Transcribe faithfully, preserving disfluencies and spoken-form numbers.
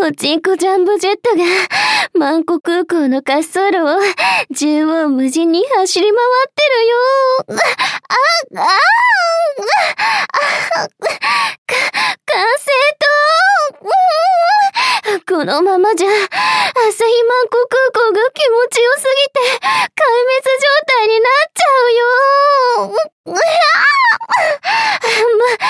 ポチンコジャンボジェットが万古空港の滑走路を縦横無尽に走り回ってるよ。あ、あ、あ、か、管制塔。このままじゃ朝日万古空港が気持ちよすぎて壊滅状態になっちゃうよ。ま、